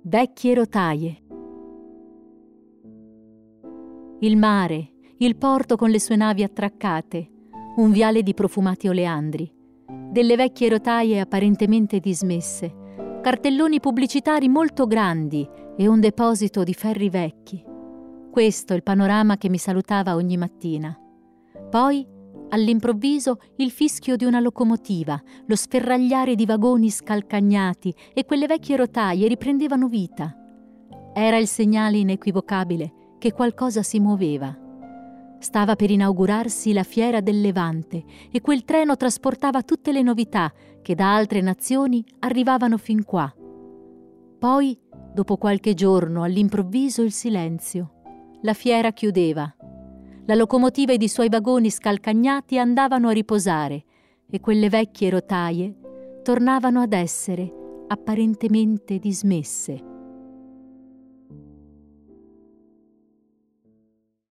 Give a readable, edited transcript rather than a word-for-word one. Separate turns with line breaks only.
Vecchie rotaie. Il mare, il porto con le sue navi attraccate, un viale di profumati oleandri, delle vecchie rotaie apparentemente dismesse, cartelloni pubblicitari molto grandi e un deposito di ferri vecchi. Questo è il panorama che mi salutava ogni mattina. Poi, all'improvviso, il fischio di una locomotiva, lo sferragliare di vagoni scalcagnati e quelle vecchie rotaie riprendevano vita. Era il segnale inequivocabile che qualcosa si muoveva. Stava per inaugurarsi la Fiera del Levante e quel treno trasportava tutte le novità che da altre nazioni arrivavano fin qua. Poi, dopo qualche giorno, all'improvviso il silenzio. La fiera chiudeva. La locomotiva ed i suoi vagoni scalcagnati andavano a riposare e quelle vecchie rotaie tornavano ad essere apparentemente dismesse.